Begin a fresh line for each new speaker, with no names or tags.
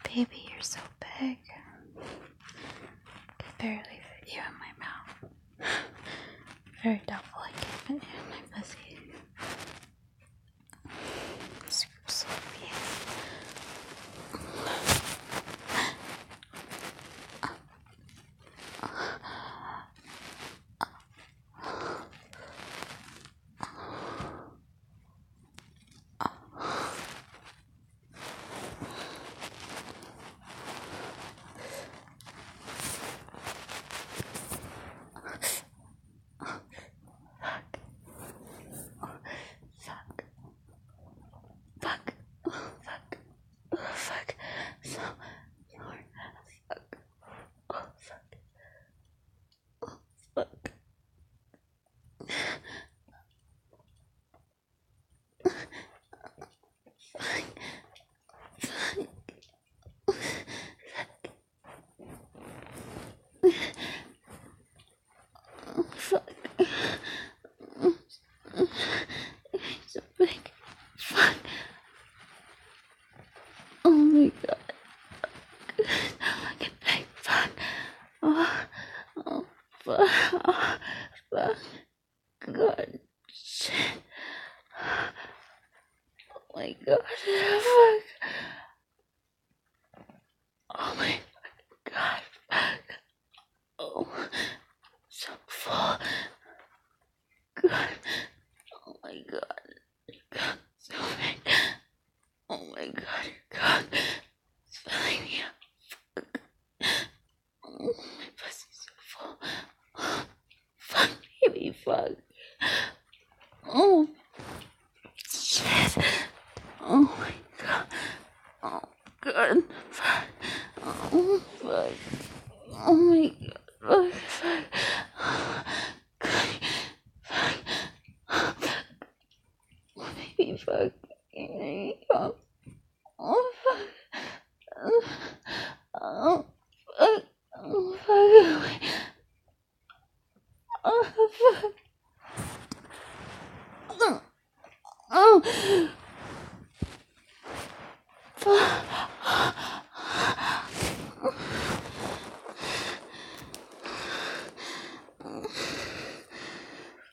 Baby, you're so big. I could barely fit you in my mouth. Very doubtful I can fit you in my pussy. Super sloppy. So big. Fuck. Oh my god. Look at big. Fuck. Oh, fuck. Oh, fuck. God. Shit. Oh my god. Fuck. Oh my god. Fuck. Oh. So full. God. Oh my god. God. So big. Oh my god. God. It's filling me up. Oh, my pussy's so full. Fuck, baby, fuck. Oh, shit. Oh my god. Oh, god. Fuck. Oh, fuck. Oh my god. Fuck. Fuck. Fuck. Oh, baby, fuck. Oh, oh, fuck. Oh, fuck. Oh, fuck. Oh, fuck. Oh, fuck.